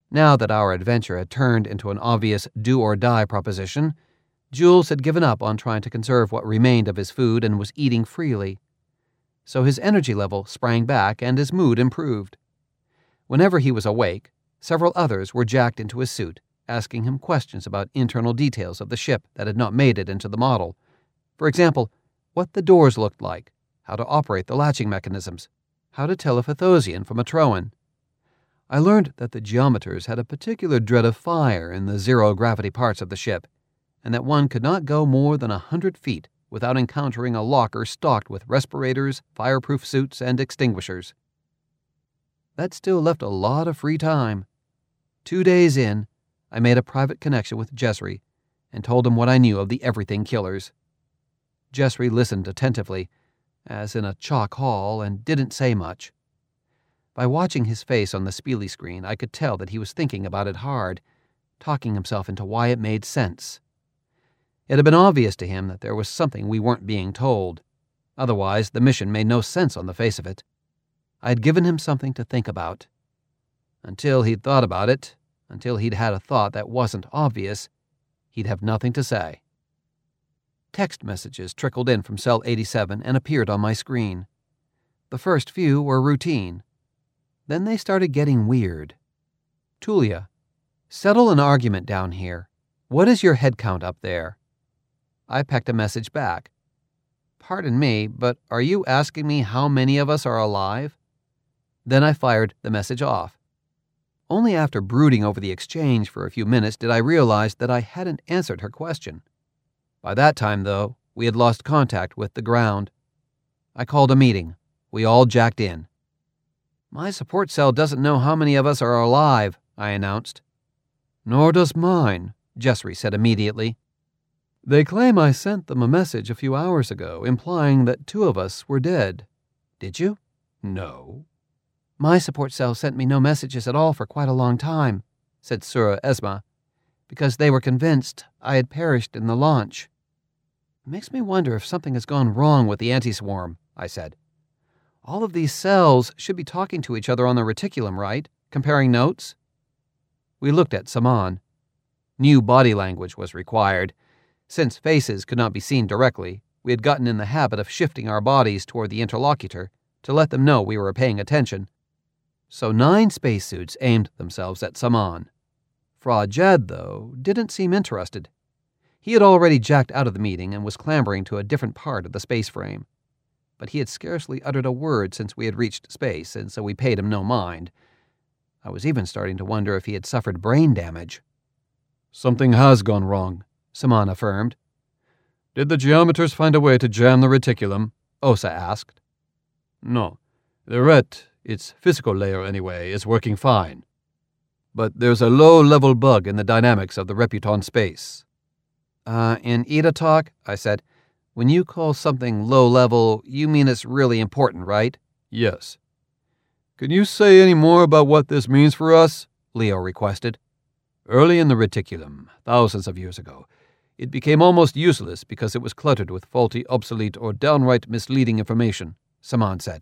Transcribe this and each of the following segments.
Now that our adventure had turned into an obvious do-or-die proposition, Jules had given up on trying to conserve what remained of his food and was eating freely. So his energy level sprang back and his mood improved. Whenever he was awake, several others were jacked into his suit, asking him questions about internal details of the ship that had not made it into the model. For example, what the doors looked like, how to operate the latching mechanisms, how to tell a Phathosian from a Troan. I learned that the geometers had a particular dread of fire in the zero-gravity parts of the ship, and that one could not go more than 100 feet without encountering a locker stocked with respirators, fireproof suits, and extinguishers. That still left a lot of free time. 2 days in, I made a private connection with Jessry and told him what I knew of the Everything Killers. Jessry listened attentively, as in a chalk hall, and didn't say much. By watching his face on the Speely screen, I could tell that he was thinking about it hard, talking himself into why it made sense. It had been obvious to him that there was something we weren't being told. Otherwise, the mission made no sense on the face of it. I had given him something to think about. Until he'd thought about it, until he'd had a thought that wasn't obvious, he'd have nothing to say. Text messages trickled in from Cell 87 and appeared on my screen. The first few were routine. Then they started getting weird. Tulia, settle an argument down here. What is your head count up there? I pecked a message back. Pardon me, but are you asking me how many of us are alive? Then I fired the message off. Only after brooding over the exchange for a few minutes did I realize that I hadn't answered her question. By that time, though, we had lost contact with the ground. I called a meeting. We all jacked in. My support cell doesn't know how many of us are alive, I announced. Nor does mine, Jessry said immediately. They claim I sent them a message a few hours ago, implying that 2 of us were dead. Did you? No. My support cell sent me no messages at all for quite a long time, said Sura Esma, because they were convinced I had perished in the launch. It makes me wonder if something has gone wrong with the anti-swarm, I said. All of these cells should be talking to each other on the reticulum, right? Comparing notes? We looked at Saman. New body language was required. Since faces could not be seen directly, we had gotten in the habit of shifting our bodies toward the interlocutor to let them know we were paying attention. So 9 spacesuits aimed themselves at Saman. Fra Jed, though, didn't seem interested. He had already jacked out of the meeting and was clambering to a different part of the space frame. But he had scarcely uttered a word since we had reached space, and so we paid him no mind. I was even starting to wonder if he had suffered brain damage. Something has gone wrong, Saman affirmed. Did the geometers find a way to jam the reticulum? Osa asked. No. The ret, its physical layer anyway, is working fine. But there's a low-level bug in the dynamics of the Reputon space. In ETA talk, I said, when you call something low-level, you mean it's really important, right? Yes. Can you say any more about what this means for us? Leo requested. Early in the reticulum, thousands of years ago, it became almost useless because it was cluttered with faulty, obsolete, or downright misleading information, Saman said.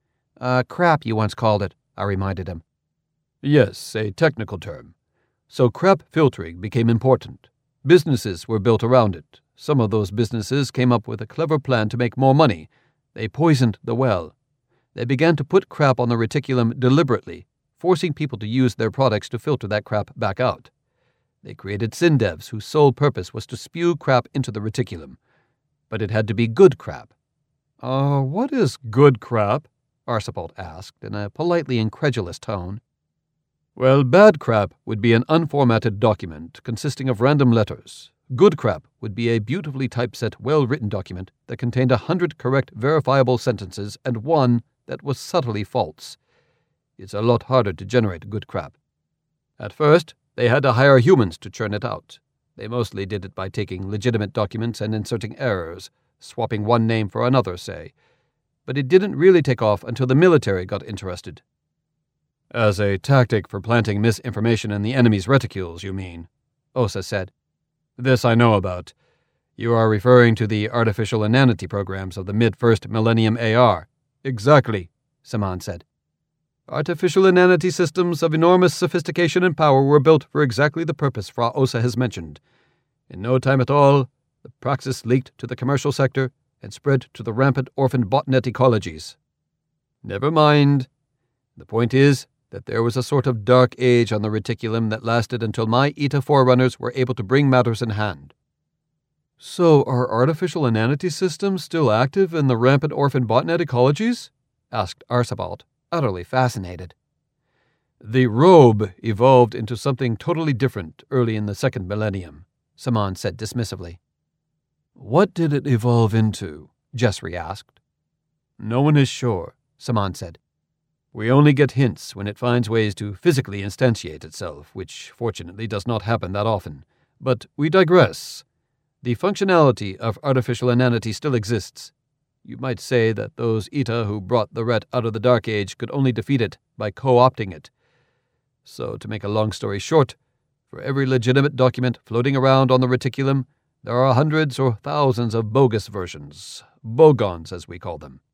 Crap, you once called it, I reminded him. Yes, a technical term. So crap filtering became important. Businesses were built around it. Some of those businesses came up with a clever plan to make more money. They poisoned the well. They began to put crap on the reticulum deliberately, forcing people to use their products to filter that crap back out. They created syndevs whose sole purpose was to spew crap into the reticulum. But it had to be good crap. What is good crap? Arcipald asked in a politely incredulous tone. Well, bad crap would be an unformatted document consisting of random letters. Good crap would be a beautifully typeset, well-written document that contained 100 correct, verifiable sentences and 1 that was subtly false. It's a lot harder to generate good crap. At first, they had to hire humans to churn it out. They mostly did it by taking legitimate documents and inserting errors, swapping one name for another, say. But it didn't really take off until the military got interested. As a tactic for planting misinformation in the enemy's reticules, you mean? Osa said. This I know about. You are referring to the artificial inanity programs of the mid-first millennium AR. Exactly, Saman said. Artificial inanity systems of enormous sophistication and power were built for exactly the purpose Fra Osa has mentioned. In no time at all, the praxis leaked to the commercial sector and spread to the rampant orphan botnet ecologies. Never mind. The point is that there was a sort of dark age on the reticulum that lasted until my Eta forerunners were able to bring matters in hand. So are artificial inanity systems still active in the rampant orphan botnet ecologies? Asked Archibald, utterly fascinated. The robe evolved into something totally different early in the second millennium, Saman said dismissively. What did it evolve into? Jessry asked. No one is sure, Saman said. We only get hints when it finds ways to physically instantiate itself, which fortunately does not happen that often. But we digress. The functionality of artificial inanity still exists. You might say that those Eta who brought the Ret out of the Dark Age could only defeat it by co-opting it. So, to make a long story short, for every legitimate document floating around on the reticulum, there are hundreds or thousands of bogus versions, bogons as we call them.